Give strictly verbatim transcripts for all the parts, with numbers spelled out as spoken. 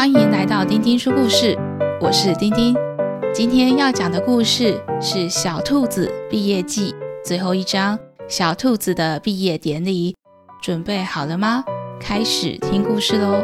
欢迎来到丁丁说故事，我是丁丁。今天要讲的故事是小兔子毕业季最后一章，小兔子的毕业典礼。准备好了吗？开始听故事咯。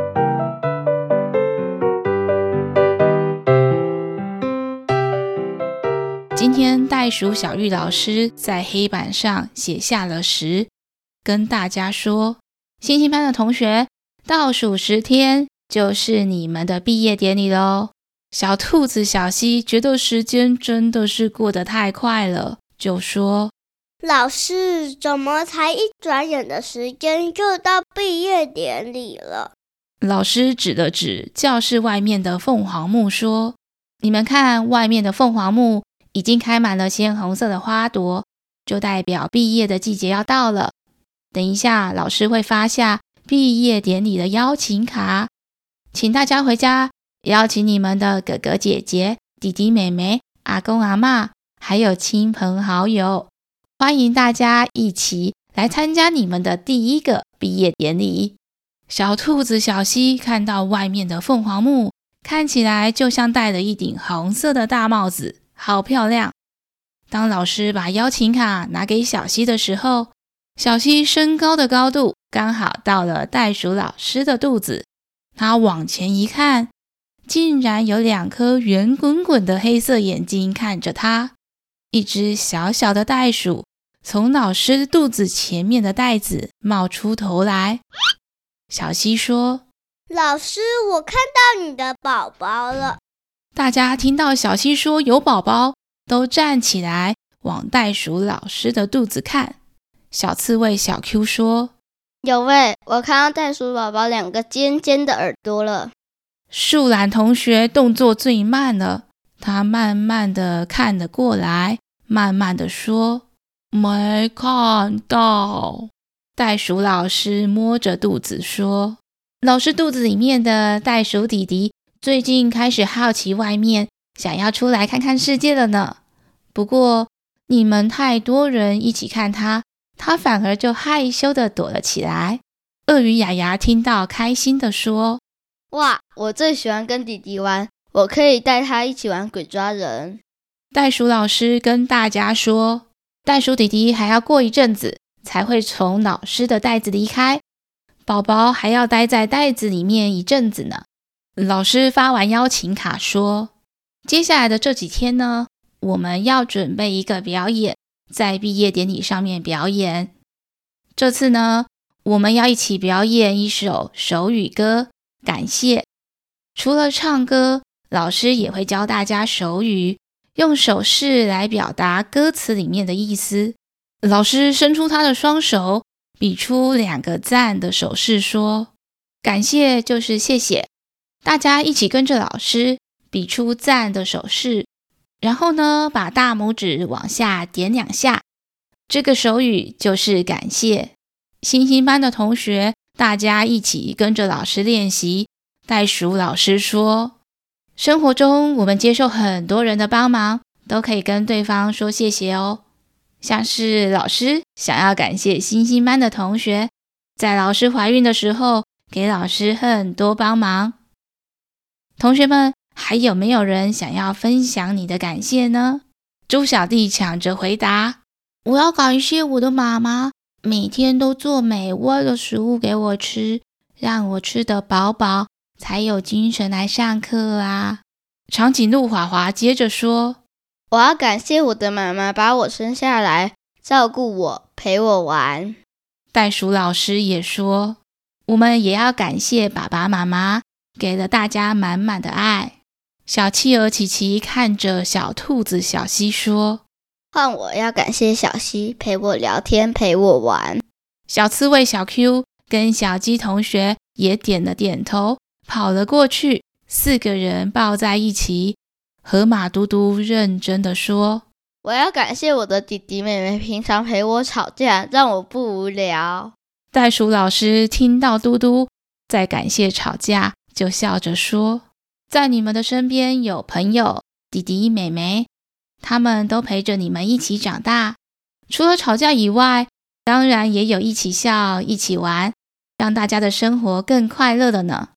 今天袋鼠小玉老师在黑板上写下了十，跟大家说，星星班的同学，倒数十天就是你们的毕业典礼咯。小兔子小溪觉得时间真的是过得太快了，就说， 老师，怎么才一转眼的时间就到毕业典礼了？ 老师指了指教室外面的凤凰木说，你们看，外面的凤凰木已经开满了鲜红色的花朵，就代表毕业的季节要到了。等一下，老师会发下毕业典礼的邀请卡，请大家回家邀请你们的哥哥姐姐、弟弟妹妹、阿公阿嬷，还有亲朋好友，欢迎大家一起来参加你们的第一个毕业典礼。小兔子小溪看到外面的凤凰木，看起来就像戴了一顶红色的大帽子，好漂亮。当老师把邀请卡拿给小溪的时候，小溪身高的高度刚好到了袋鼠老师的肚子。他往前一看，竟然有两颗圆滚滚的黑色眼睛看着他。一只小小的袋鼠从老师肚子前面的袋子冒出头来。小溪说， 老师，我看到你的宝宝了。 大家听到小溪说有宝宝，都站起来往袋鼠老师的肚子看。小刺猬小 Q 说， 有喂，我看到袋鼠宝宝两个尖尖的耳朵了。 树懒同学动作最慢了，他慢慢的看了过来，慢慢的说，没看到。袋鼠老师摸着肚子说，老师肚子里面的袋鼠弟弟最近开始好奇外面，想要出来看看世界了呢。不过你们太多人一起看他，他反而就害羞的躲了起来。鳄鱼雅雅听到开心的说， 哇，我最喜欢跟弟弟玩，我可以带他一起玩鬼抓人。 袋鼠老师跟大家说，袋鼠弟弟还要过一阵子才会从老师的袋子离开，宝宝还要待在袋子里面一阵子呢。老师发完邀请卡说，接下来的这几天呢，我们要准备一个表演，在毕业典礼上面表演。这次呢，我们要一起表演一首手语歌，感谢。除了唱歌，老师也会教大家手语，用手势来表达歌词里面的意思。老师伸出他的双手，比出两个赞的手势说，感谢就是谢谢。大家一起跟着老师比出赞的手势，然后呢，把大拇指往下点两下，这个手语就是感谢。星星班的同学，大家一起跟着老师练习。袋鼠老师说，生活中我们接受很多人的帮忙，都可以跟对方说谢谢哦。像是老师想要感谢星星班的同学，在老师怀孕的时候给老师很多帮忙。同学们，还有没有人想要分享你的感谢呢？猪小弟抢着回答，我要感谢我的妈妈，每天都做美味的食物给我吃，让我吃得饱饱，才有精神来上课啊。长颈鹿华华接着说， 我要感谢我的妈妈把我生下来，照顾我，陪我玩。 袋鼠老师也说，我们也要感谢爸爸妈妈，给了大家满满的爱。小企鹅琪琪看着小兔子小溪说， 换我要感谢小溪，陪我聊天，陪我玩。 小刺猬小 Q 跟小鸡同学也点了点头，跑了过去，四个人抱在一起。河马嘟嘟认真的说， 我要感谢我的弟弟妹妹平常陪我吵架，让我不无聊。 袋鼠老师听到嘟嘟在感谢吵架，就笑着说，在你们的身边有朋友、弟弟妹妹，他们都陪着你们一起长大。除了吵架以外，当然也有一起笑、一起玩，让大家的生活更快乐了呢。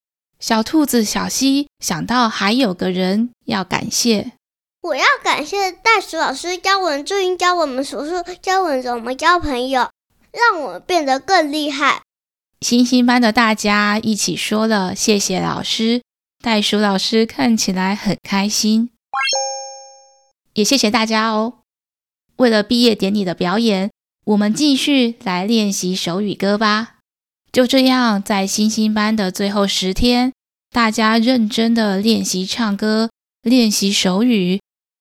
小兔子小溪想到还有个人要感谢， 我要感谢袋鼠老师教我们注音，教我们数数，教我们怎么交朋友，让我们变得更厉害。 星星班的大家一起说了谢谢老师，袋鼠老师看起来很开心，也谢谢大家哦。为了毕业典礼的表演，我们继续来练习手语歌吧。就这样，在星星班的最后十天，大家认真的练习唱歌，练习手语。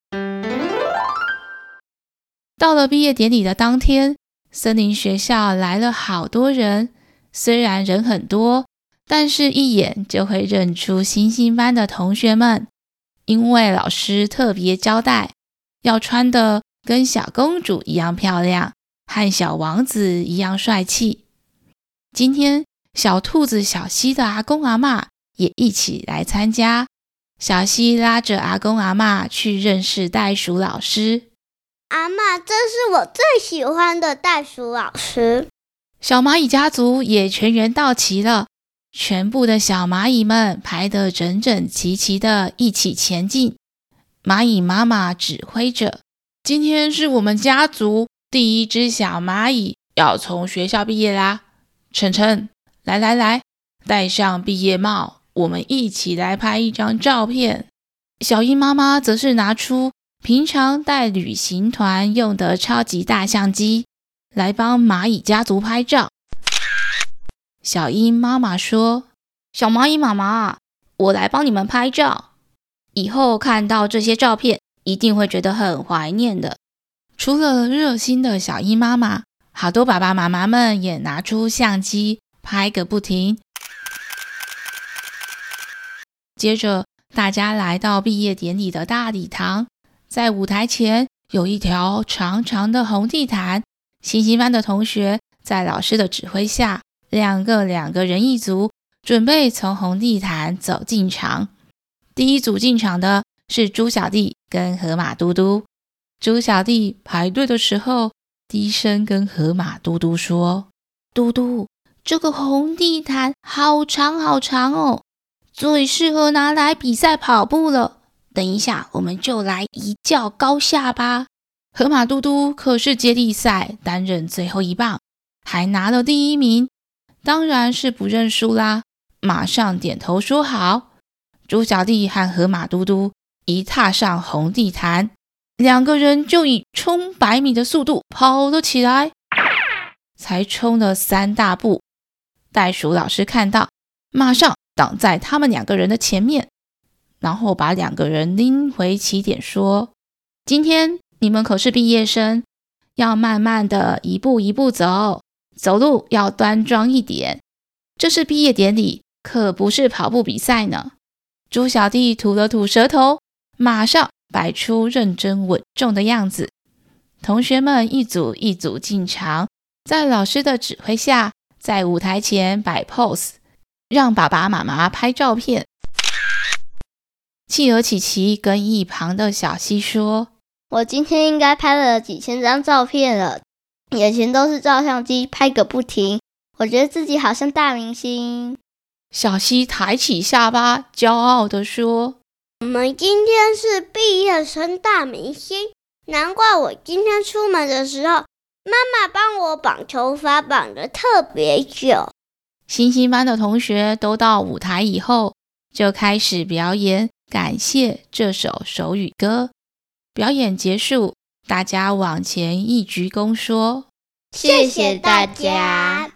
到了毕业典礼的当天，森林学校来了好多人，虽然人很多，但是一眼就会认出星星班的同学们，因为老师特别交代，要穿的跟小公主一样漂亮，和小王子一样帅气。今天小兔子小溪的阿公阿嬷也一起来参加，小溪拉着阿公阿嬷去认识袋鼠老师。 阿嬷，这是我最喜欢的袋鼠老师。 小蚂蚁家族也全员到齐了，全部的小蚂蚁们排得整整齐齐的一起前进。蚂蚁妈妈指挥着，今天是我们家族第一只小蚂蚁要从学校毕业啦。晨晨，来来来，戴上毕业帽，我们一起来拍一张照片。小鹰妈妈则是拿出平常带旅行团用的超级大相机，来帮蚂蚁家族拍照。小鹰妈妈说，小蚂蚁妈妈，我来帮你们拍照，以后看到这些照片一定会觉得很怀念的。除了热心的小鹰妈妈，好多爸爸妈妈们也拿出相机拍个不停。接着大家来到毕业典礼的大礼堂，在舞台前有一条长长的红地毯，星星班的同学在老师的指挥下，两个两个人一组，准备从红地毯走进场。第一组进场的是猪小弟跟河马嘟嘟。猪小弟排队的时候，低声跟河马嘟嘟说，嘟嘟，这个红地毯好长好长哦，最适合拿来比赛跑步了。等一下我们就来一较高下吧。河马嘟嘟可是接力赛担任最后一棒，还拿了第一名，当然是不认输啦，马上点头说好。猪小弟和河马嘟嘟一踏上红地毯，两个人就以冲百米的速度跑了起来。才冲了三大步，袋鼠老师看到，马上挡在他们两个人的前面，然后把两个人拎回起点说，今天你们可是毕业生，要慢慢的一步一步走，走路要端庄一点，这是毕业典礼，可不是跑步比赛呢。猪小弟吐了吐舌头，马上摆出认真稳重的样子。同学们一组一组进场，在老师的指挥下，在舞台前摆 pose， 让爸爸妈妈拍照片。企鹅琪琪跟一旁的小溪说， 我今天应该拍了几千张照片了，眼前都是照相机，拍个不停，我觉得自己好像大明星。 小溪抬起下巴，骄傲地说， 我们今天是毕业生大明星，难怪我今天出门的时候，妈妈帮我绑头发绑得特别久。 星星班的同学都到舞台以后，就开始表演感谢这首手语歌。表演结束，大家往前一鞠躬说， 谢谢大家。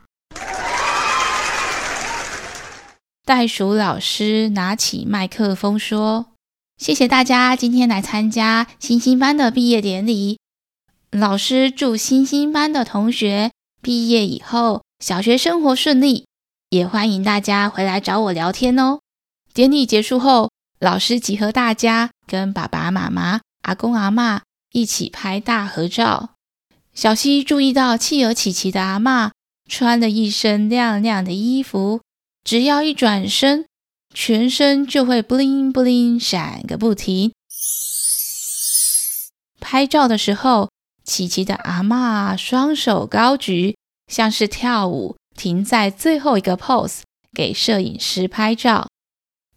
袋鼠老师拿起麦克风说，谢谢大家今天来参加星星班的毕业典礼。老师祝星星班的同学毕业以后小学生活顺利，也欢迎大家回来找我聊天哦。典礼结束后，老师集合大家跟爸爸妈妈、阿公阿嬷一起拍大合照。小溪注意到企鹅琪琪的阿嬷穿了一身亮亮的衣服，只要一转身，全身就会 bling bling 闪个不停。拍照的时候，琪琪的阿嬷双手高举，像是跳舞，停在最后一个 pose， 给摄影师拍照。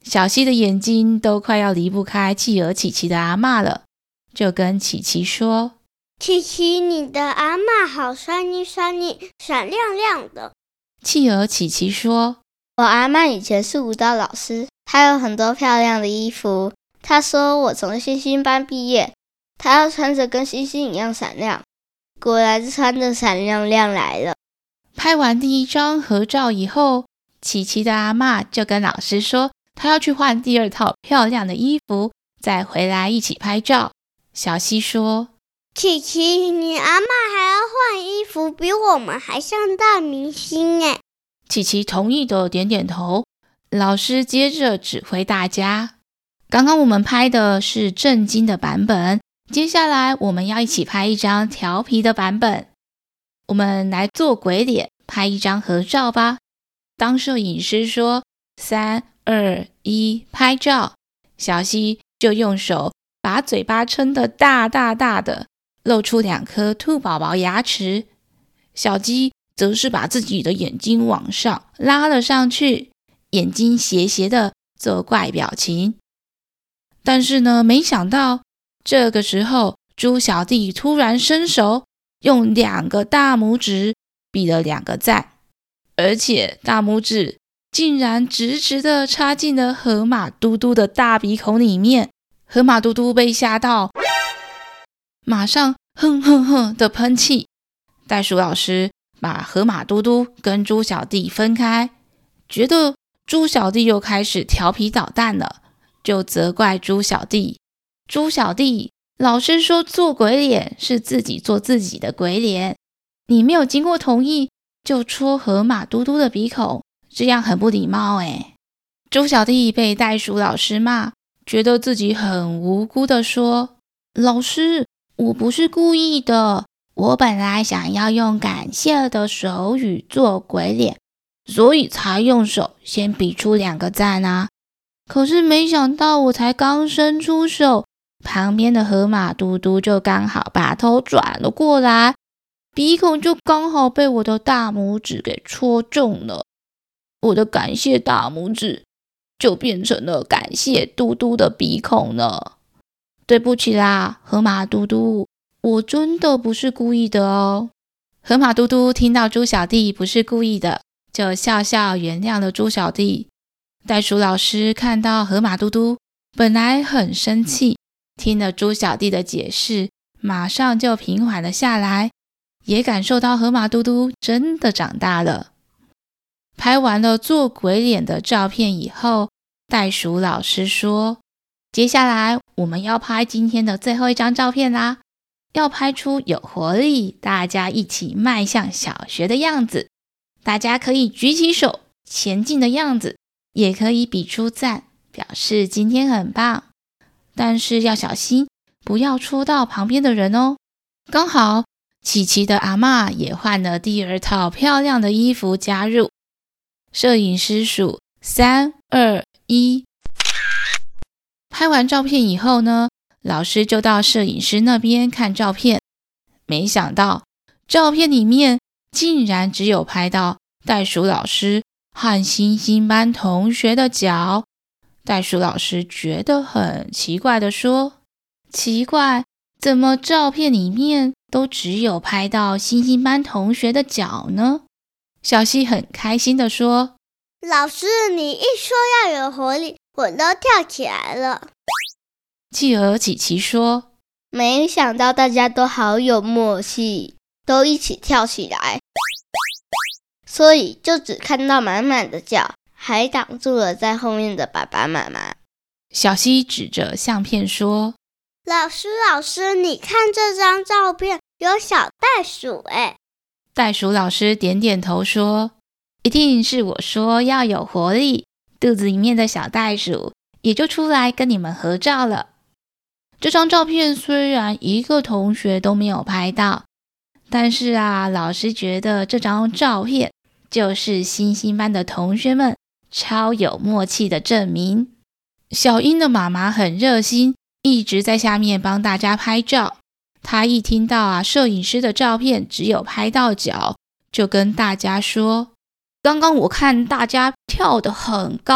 小希的眼睛都快要离不开企鹅琪琪的阿嬷了，就跟琪琪说： 琪琪，你的阿嬷好闪你闪你，闪亮亮的。 企鹅琪琪说： 我阿嬷以前是舞蹈老师，她有很多漂亮的衣服。她说我从星星班毕业，她要穿着跟星星一样闪亮。果然穿着闪亮亮来了。 拍完第一张合照以后，琪琪的阿嬷就跟老师说，她要去换第二套漂亮的衣服，再回来一起拍照。小希说： 琪琪，你阿嬷还要换衣服，比我们还像大明星耶。 琪琪同意的点点头。老师接着指挥大家，刚刚我们拍的是正经的版本，接下来我们要一起拍一张调皮的版本。我们来做鬼脸，拍一张合照吧。当摄影师说三二一拍照，小希就用手把嘴巴撑得大大大的，露出两颗兔宝宝牙齿。小鸡则是把自己的眼睛往上拉了上去，眼睛斜斜的做怪表情。但是呢，没想到这个时候猪小弟突然伸手，用两个大拇指比了两个赞，而且大拇指竟然直直的插进了河马嘟嘟的大鼻孔里面。河马嘟嘟被吓到，马上哼哼哼的喷气。袋鼠老师把河马嘟嘟跟猪小弟分开，觉得猪小弟又开始调皮捣蛋了，就责怪猪小弟：猪小弟，老师说做鬼脸是自己做自己的鬼脸，你没有经过同意就戳河马嘟嘟的鼻孔，这样很不礼貌诶。猪小弟被袋鼠老师骂，觉得自己很无辜的说：老师，我不是故意的，我本来想要用感谢的手语做鬼脸，所以才用手先比出两个赞啊。可是没想到我才刚伸出手，旁边的河马嘟嘟就刚好把头转了过来，鼻孔就刚好被我的大拇指给戳中了。我的感谢大拇指就变成了感谢嘟嘟的鼻孔了。对不起啦，河马嘟嘟，我真的不是故意的哦。河马嘟嘟听到猪小弟不是故意的，就笑笑原谅了猪小弟。袋鼠老师看到河马嘟嘟本来很生气，听了猪小弟的解释，马上就平缓了下来，也感受到河马嘟嘟真的长大了。拍完了做鬼脸的照片以后，袋鼠老师说：接下来我们要拍今天的最后一张照片啦，要拍出有活力，大家一起迈向小学的样子。大家可以举起手前进的样子，也可以比出赞，表示今天很棒。但是要小心，不要戳到旁边的人哦。刚好琪琪的阿嬷也换了第二套漂亮的衣服加入。摄影师数三二一，拍完照片以后呢，老师就到摄影师那边看照片。没想到照片里面竟然只有拍到袋鼠老师和星星班同学的脚。袋鼠老师觉得很奇怪的说：奇怪，怎么照片里面都只有拍到星星班同学的脚呢？小希很开心的说： 老师，你一说要有活力，我都跳起来了。 企鹅琪琪说： 没想到大家都好有默契，都一起跳起来，所以就只看到满满的脚，还挡住了在后面的爸爸妈妈。 小希指着相片说： 老师，老师，你看这张照片有小袋鼠诶。 袋鼠老师点点头说：一定是我说要有活力，肚子里面的小袋鼠也就出来跟你们合照了。这张照片虽然一个同学都没有拍到，但是啊，老师觉得这张照片就是星星班的同学们超有默契的证明。小英的妈妈很热心，一直在下面帮大家拍照。她一听到啊，摄影师的照片只有拍到脚，就跟大家说：刚刚我看大家跳得很高，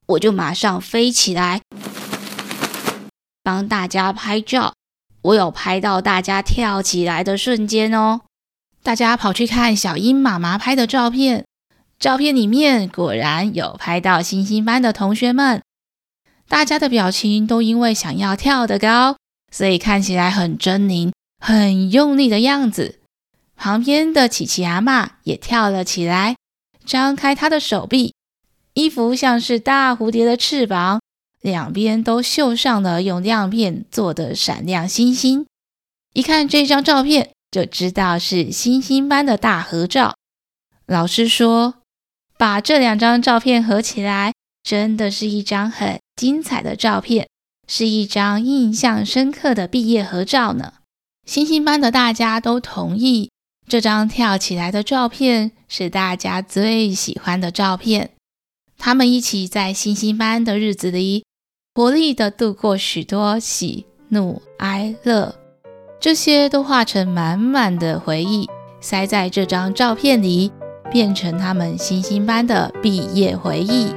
我就马上飞起来，帮大家拍照。我有拍到大家跳起来的瞬间哦。大家跑去看小英妈妈拍的照片，照片里面果然有拍到星星班的同学们，大家的表情都因为想要跳得高，所以看起来很狰狞、很用力的样子。旁边的琪琪阿嬷也跳了起来，张开她的手臂，衣服像是大蝴蝶的翅膀，两边都绣上了用亮片做的闪亮星星。一看这张照片，就知道是星星班的大合照。老师说，把这两张照片合起来，真的是一张很精彩的照片，是一张印象深刻的毕业合照呢。星星班的大家都同意，这张跳起来的照片是大家最喜欢的照片。他们一起在星星班的日子里，活力地度过许多喜怒哀乐，这些都化成满满的回忆，塞在这张照片里，变成他们星星班的毕业回忆。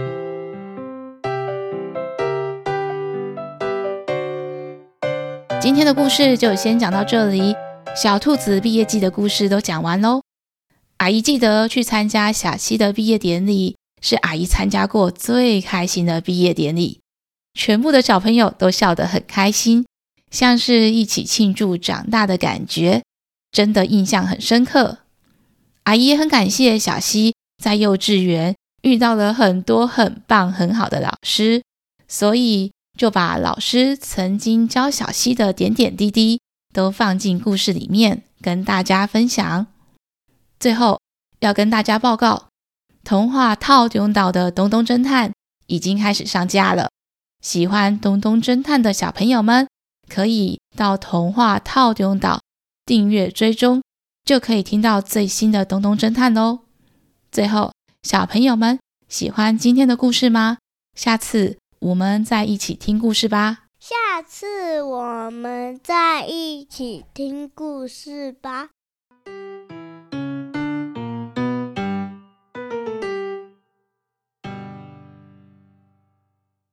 今天的故事就先讲到这里，小兔子毕业季的故事都讲完咯。阿姨记得去参加小溪的毕业典礼，是阿姨参加过最开心的毕业典礼，全部的小朋友都笑得很开心，像是一起庆祝长大的感觉，真的印象很深刻。阿姨也很感谢小溪在幼稚园遇到了很多很棒很好的老师，所以就把老师曾经教小溪的点点滴滴都放进故事里面跟大家分享。最后要跟大家报告，童话透中岛的东东侦探已经开始上架了，喜欢东东侦探的小朋友们可以到童话透中岛订阅追踪，就可以听到最新的东东侦探咯。最后，小朋友们喜欢今天的故事吗？下次我们再一起听故事吧。 下次我们再一起听故事吧。